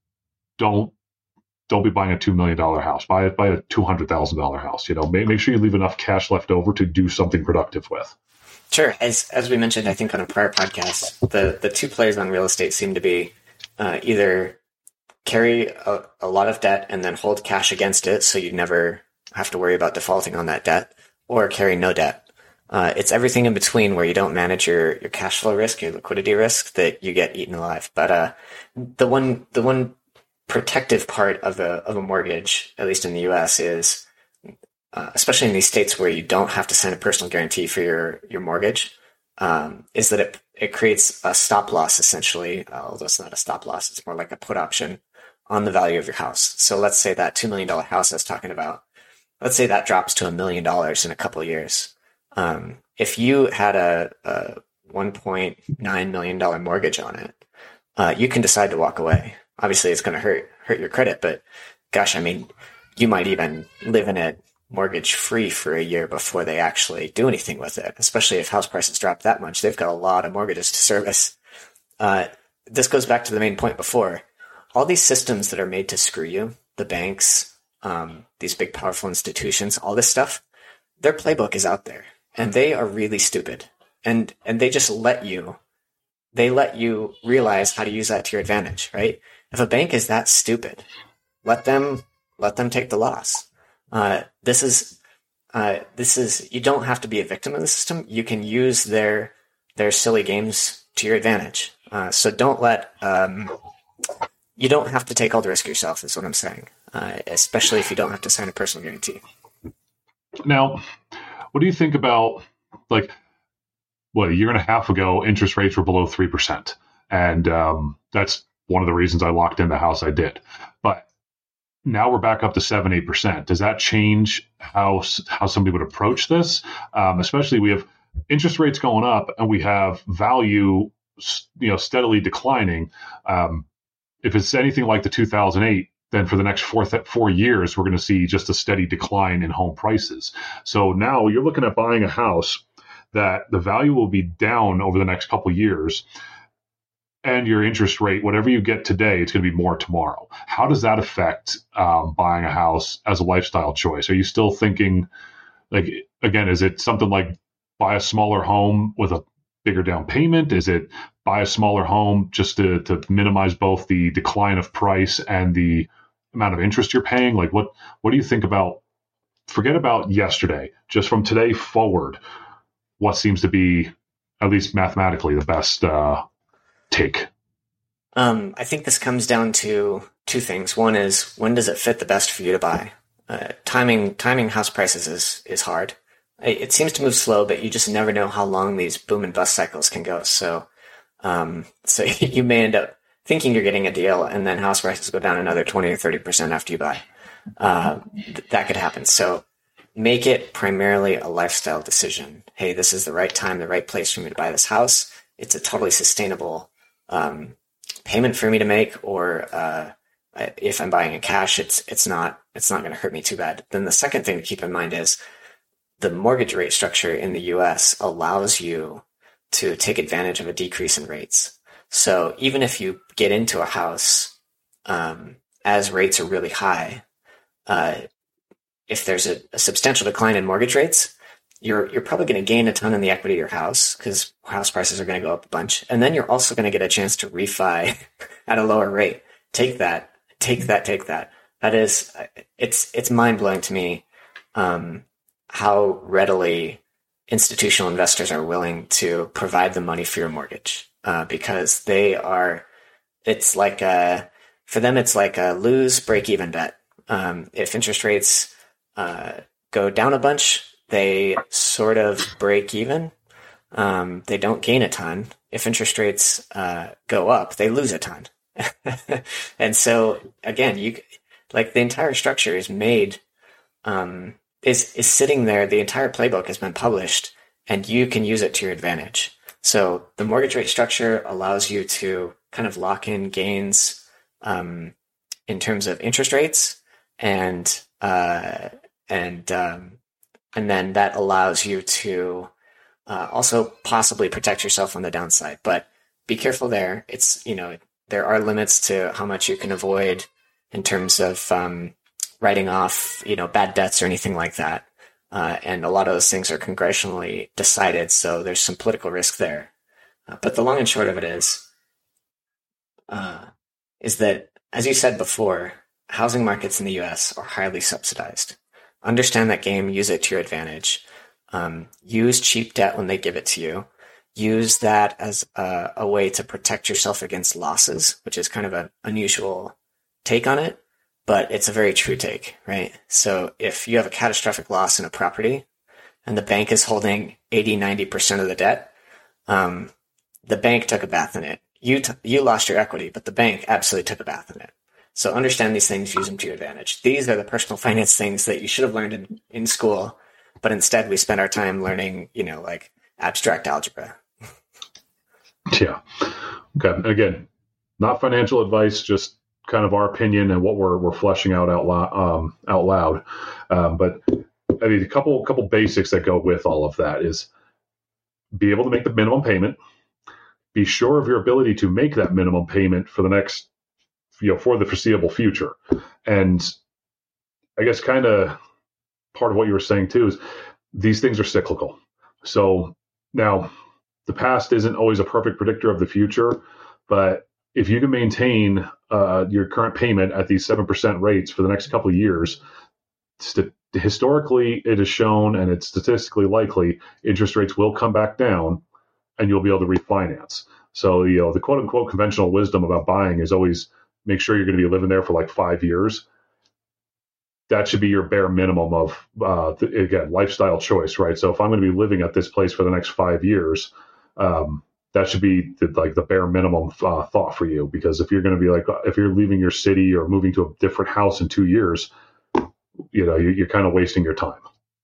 don't don't be buying a two million dollar house. Buy it, buy a two hundred thousand dollar house. You know, make make sure you leave enough cash left over to do something productive with. Sure, as as we mentioned, I think on a prior podcast, the the two plays on real estate seem to be uh, either carry a, a lot of debt and then hold cash against it, so you never have to worry about defaulting on that debt, or carry no debt. Uh, it's everything in between where you don't manage your, your cash flow risk, your liquidity risk, that you get eaten alive. But uh, the one the one protective part of a of a mortgage, at least in the U S, is uh, especially in these states where you don't have to sign a personal guarantee for your your mortgage, um, is that it it creates a stop loss essentially. Although it's not a stop loss, it's more like a put option on the value of your house. So let's say that two million dollar house I was talking about, let's say that drops to a million dollars in a couple of years. Um, if you had a, a one point nine million dollars mortgage on it, uh, you can decide to walk away. Obviously, it's going to hurt hurt your credit, but gosh, I mean, you might even live in it mortgage free for a year before they actually do anything with it. Especially if house prices drop that much, they've got a lot of mortgages to service. Uh, this goes back to the main point before. All these systems that are made to screw you, the banks, um, these big powerful institutions, all this stuff, their playbook is out there. And they are really stupid. And and they just let you, they let you realize how to use that to your advantage, right? If a bank is that stupid, let them let them take the loss. Uh, this is uh, this is you don't have to be a victim of the system. You can use their their silly games to your advantage. Uh, so don't let um, you don't have to take all the risk yourself. Is what I'm saying. Uh, especially if you don't have to sign a personal guarantee. Now, what do you think about, like, what, a year and a half ago, interest rates were below three percent. And um, that's one of the reasons I locked in the house I did. But now we're back up to seven, eight percent. Does that change how how somebody would approach this? Um, especially we have interest rates going up and we have value, you know, steadily declining. Um, if it's anything like the two thousand eight, then for the next four, th- four years, we're going to see just a steady decline in home prices. So now you're looking at buying a house that the value will be down over the next couple of years, and your interest rate, whatever you get today, it's going to be more tomorrow. How does that affect um, buying a house as a lifestyle choice? Are you still thinking, like, again, is it something like buy a smaller home with a bigger down payment? Is it buy a smaller home just to, to minimize both the decline of price and the amount of interest you're paying? Like, what, what do you think about, forget about yesterday, just from today forward, what seems to be, at least mathematically, the best uh, take? Um, I think this comes down to two things. One is, when does it fit the best for you to buy? Uh, timing, timing house prices is, is hard. It, it seems to move slow, but you just never know how long these boom and bust cycles can go. So, um, so you may end up thinking you're getting a deal, and then house prices go down another twenty or thirty percent after you buy. Uh, th- that could happen. So make it primarily a lifestyle decision. Hey, this is the right time, the right place for me to buy this house. It's a totally sustainable um, payment for me to make, or uh, if I'm buying in cash, it's it's not it's not going to hurt me too bad. Then the second thing to keep in mind is the mortgage rate structure in the U S allows you to take advantage of a decrease in rates. So even if you get into a house um, as rates are really high, uh, if there's a, a substantial decline in mortgage rates, you're you're probably going to gain a ton in the equity of your house because house prices are going to go up a bunch. And then you're also going to get a chance to refi at a lower rate. Take that, take that, take that. That is, it's it's mind blowing to me um, how readily institutional investors are willing to provide the money for your mortgage uh, because they are. It's like a, for them, it's like a lose break even bet. Um, if interest rates uh, go down a bunch, they sort of break even. Um, they don't gain a ton. If interest rates uh, go up, they lose a ton. And so again, you like the entire structure is made, um, is is sitting there. The entire playbook has been published, and you can use it to your advantage. So the mortgage rate structure allows you to kind of lock in gains um, in terms of interest rates, and uh, and um, and then that allows you to uh, also possibly protect yourself on the downside. But be careful there. It's, you know, there are limits to how much you can avoid in terms of um, writing off, you know, bad debts or anything like that. Uh, and a lot of those things are congressionally decided, so there's some political risk there. Uh, but the long and short of it is, uh, is that, as you said before, housing markets in the U S are highly subsidized. Understand that game, use it to your advantage. Um, use cheap debt when they give it to you. Use that as a, a way to protect yourself against losses, which is kind of an unusual take on it, but it's a very true take, right? So if you have a catastrophic loss in a property and the bank is holding eighty, ninety percent of the debt, um, the bank took a bath in it. You, t- you lost your equity, but the bank absolutely took a bath in it. So understand these things, use them to your advantage. These are the personal finance things that you should have learned in, in school, but instead we spend our time learning, you know, like abstract algebra. Yeah. Okay. Again, not financial advice, just kind of our opinion and what we're we're fleshing out out loud. Um, out loud. Um, but I mean, a couple couple basics that go with all of that is be able to make the minimum payment. Be sure of your ability to make that minimum payment for the next, you know, for the foreseeable future. And I guess kind of part of what you were saying too is these things are cyclical. So now the past isn't always a perfect predictor of the future, but if you can maintain uh, your current payment at these seven percent rates for the next couple of years, st- historically it is shown, and it's statistically likely, interest rates will come back down and you'll be able to refinance. So, you know, the quote unquote conventional wisdom about buying is always make sure you're going to be living there for like five years. That should be your bare minimum of, uh, th- again, lifestyle choice, right? So if I'm going to be living at this place for the next five years, um, that should be the, like the bare minimum uh, thought for you. Because if you're going to be like, if you're leaving your city or moving to a different house in two years, you know, you're, you're kind of wasting your time.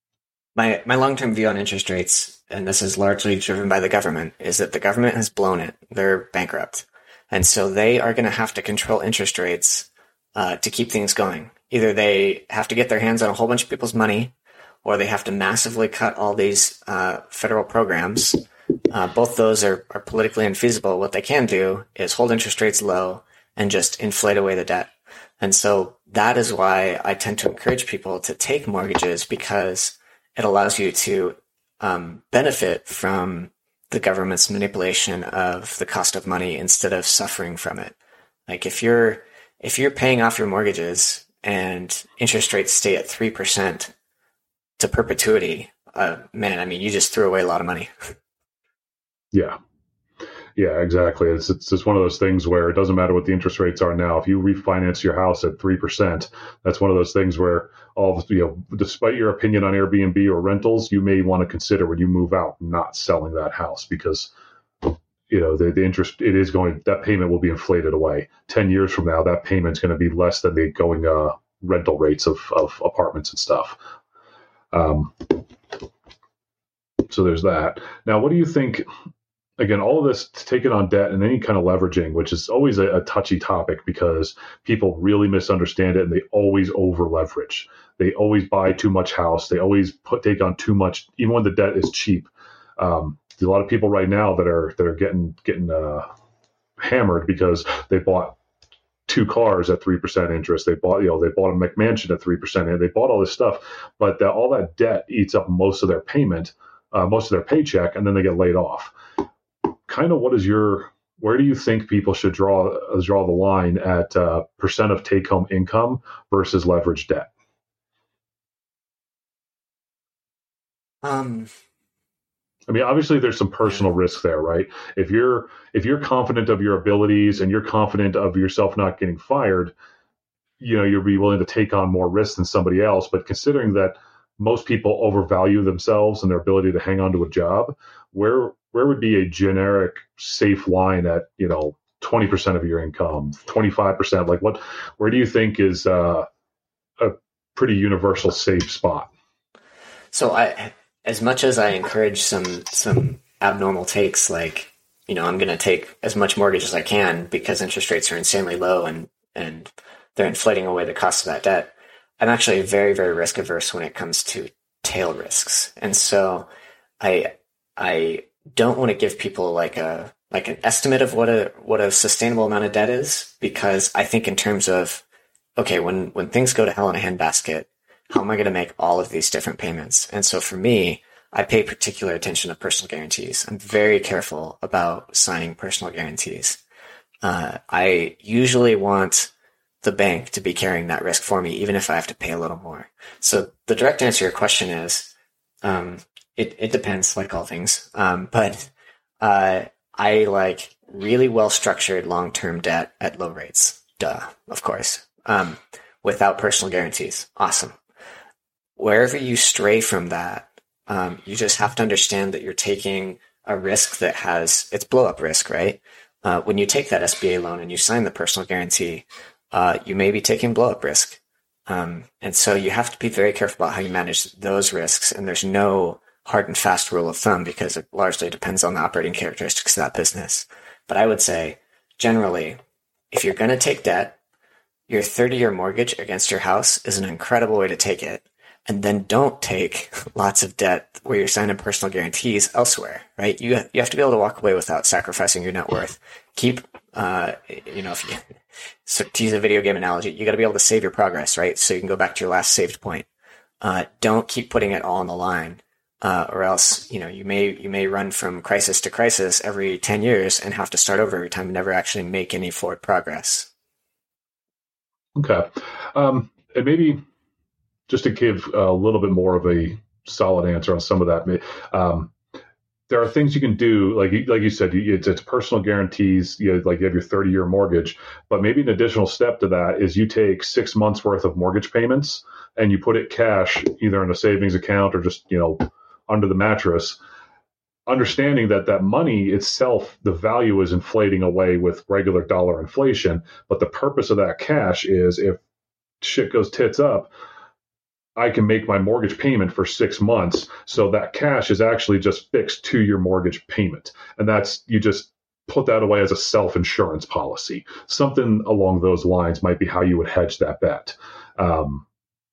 My my long-term view on interest rates, and this is largely driven by the government, is that the government has blown it. They're bankrupt. And so they are going to have to control interest rates uh, to keep things going. Either they have to get their hands on a whole bunch of people's money, or they have to massively cut all these uh, federal programs. Uh, both those are, are politically infeasible. What they can do is hold interest rates low and just inflate away the debt. And so that is why I tend to encourage people to take mortgages, because it allows you to um, benefit from the government's manipulation of the cost of money instead of suffering from it. Like if you're if you're paying off your mortgages and interest rates stay at three percent to perpetuity, uh, man, I mean, you just threw away a lot of money. Yeah. Yeah, exactly. It's it's just one of those things where it doesn't matter what the interest rates are now. If you refinance your house at three percent, that's one of those things where all, you know, despite your opinion on Airbnb or rentals, you may want to consider when you move out not selling that house, because, you know, the, the interest, it is going, that payment will be inflated away. ten years from now, that payment's going to be less than the going uh, rental rates of, of apartments and stuff. Um, so there's that. Now, what do you think? Again, all of this taken on debt and any kind of leveraging, which is always a, a touchy topic because people really misunderstand it and they always over leverage. They always buy too much house. They always put take on too much, even when the debt is cheap. Um, there's a lot of people right now that are that are getting getting uh, hammered because they bought two cars at three percent interest. They bought, you know, they bought a McMansion at three percent, and they bought all this stuff. But that, all that debt eats up most of their payment, uh, most of their paycheck, and then they get laid off. Kind of, what is your, where do you think people should draw uh, draw the line at uh, percent of take home income versus leverage debt? Um. I mean, obviously there's some personal risk there, right? If you're if you're confident of your abilities and you're confident of yourself not getting fired, you know, you'll be willing to take on more risk than somebody else. But considering that most people overvalue themselves and their ability to hang on to a job, where where would be a generic safe line at, you know, twenty percent of your income, twenty-five percent? Like what, where do you think is uh, a pretty universal safe spot? So I, as much as I encourage some some abnormal takes, like, you know, I'm going to take as much mortgage as I can because interest rates are insanely low and and they're inflating away the cost of that debt, I'm actually very, very risk averse when it comes to tail risks. And so I I don't want to give people like a like an estimate of what a what a sustainable amount of debt is, because I think in terms of, okay, when when things go to hell in a handbasket, how am I going to make all of these different payments? And so for me, I pay particular attention to personal guarantees. I'm very careful about signing personal guarantees. Uh, I usually want the bank to be carrying that risk for me, even if I have to pay a little more. So the direct answer to your question is, um, it, it depends, like all things. Um, but uh, I like really well-structured long-term debt at low rates. Duh, of course. Um, without personal guarantees. Awesome. Wherever you stray from that, um, you just have to understand that you're taking a risk that has, it's blow-up risk, right? Uh, when you take that S B A loan and you sign the personal guarantee, uh, you may be taking blow-up risk. Um, and so you have to be very careful about how you manage those risks. And there's no hard and fast rule of thumb because it largely depends on the operating characteristics of that business. But I would say, generally, if you're going to take debt, your thirty-year mortgage against your house is an incredible way to take it. And then don't take lots of debt where you're signing personal guarantees elsewhere, right? You you have to be able to walk away without sacrificing your net worth. Keep, uh, you know, if you, so to use a video game analogy, you got to be able to save your progress, right? So you can go back to your last saved point. Uh, don't keep putting it all on the line, uh, or else, you know, you may you may run from crisis to crisis every ten years and have to start over every time and never actually make any forward progress. Okay, um, and maybe. Just to give a little bit more of a solid answer on some of that, um, there are things you can do, like like you said, it's, it's personal guarantees. You know, like you have your thirty-year mortgage, but maybe an additional step to that is you take six months worth of mortgage payments and you put it cash either in a savings account or just, you know, under the mattress, understanding that that money itself, the value is inflating away with regular dollar inflation, but the purpose of that cash is if shit goes tits up, I can make my mortgage payment for six months. So that cash is actually just fixed to your mortgage payment. And that's, you just put that away as a self-insurance policy. Something along those lines might be how you would hedge that bet. Um,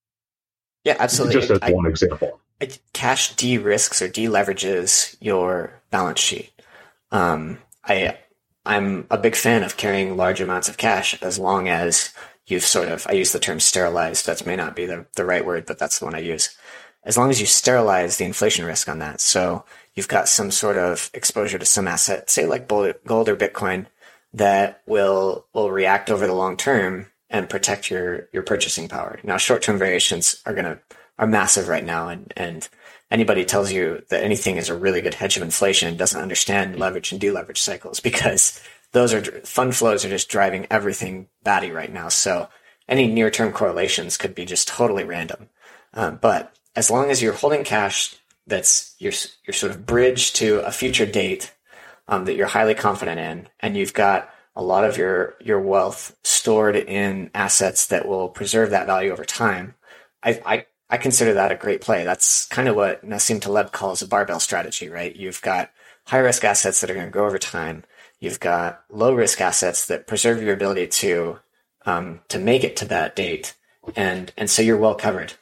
yeah, absolutely. Just as I, one example. I, cash de-risks or de-leverages your balance sheet. Um, I, I'm a big fan of carrying large amounts of cash as long as you've sort of, I use the term sterilized. That may not be the, the right word, but that's the one I use. As long as you sterilize the inflation risk on that. So you've got some sort of exposure to some asset, say like gold or Bitcoin, that will, will react over the long term and protect your, your purchasing power. Now, short-term variations are going to, are massive right now. And, and anybody tells you that anything is a really good hedge of inflation doesn't understand leverage and deleverage cycles, because those are fund flows are just driving everything batty right now. So any near-term correlations could be just totally random. Um, but as long as you're holding cash that's your your sort of bridge to a future date um, that you're highly confident in, and you've got a lot of your your wealth stored in assets that will preserve that value over time, I I, I consider that a great play. That's kind of what Nassim Taleb calls a barbell strategy, right? You've got high-risk assets that are going to grow over time. You've got low risk assets that preserve your ability to um, to make it to that date, and and so you're well covered.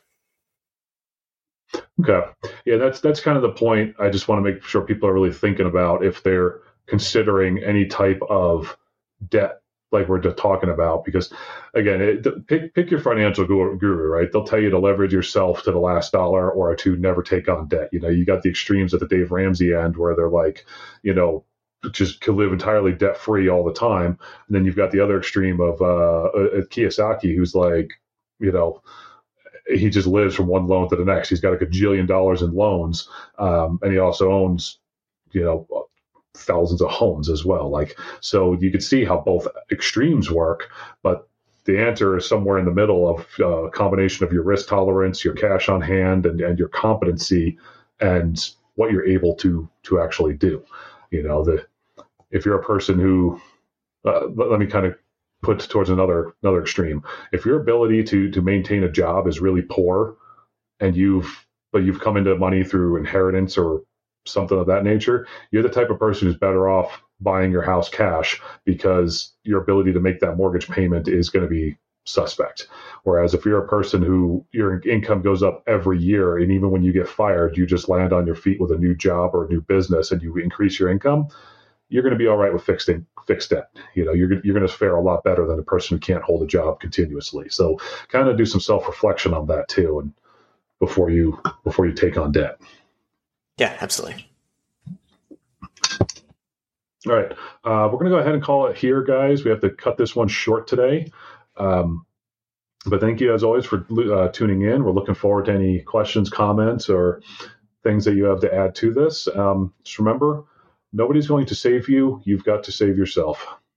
Okay, yeah, that's that's kind of the point. I just want to make sure people are really thinking about if they're considering any type of debt like we're just talking about, because again, it, pick pick your financial guru, right? They'll tell you to leverage yourself to the last dollar or to never take on debt. You know, you got the extremes at the Dave Ramsey end where they're like, you know, just can live entirely debt free all the time. And then you've got the other extreme of uh, Kiyosaki, who's like, you know, he just lives from one loan to the next. He's got a gajillion dollars in loans. Um, and he also owns, you know, thousands of homes as well. Like, so you could see how both extremes work, but the answer is somewhere in the middle of uh, a combination of your risk tolerance, your cash on hand, and, and your competency and what you're able to, to actually do. You know, the, if you're a person who, uh, let me kind of put towards another, another extreme. If your ability to, to maintain a job is really poor and you've, but you've come into money through inheritance or something of that nature, you're the type of person who's better off buying your house cash because your ability to make that mortgage payment is going to be suspect. Whereas if you're a person who your income goes up every year, and even when you get fired, you just land on your feet with a new job or a new business and you increase your income, you're going to be all right with fixed in, fixed debt. You know, you're you're going to fare a lot better than a person who can't hold a job continuously. So kind of do some self-reflection on that too, and before you before you take on debt. Yeah, absolutely. All right. Uh, we're going to go ahead and call it here, guys. We have to cut this one short today. Um, but thank you, as always, for uh, tuning in. We're looking forward to any questions, comments, or things that you have to add to this. Um, just remember, nobody's going to save you. You've got to save yourself.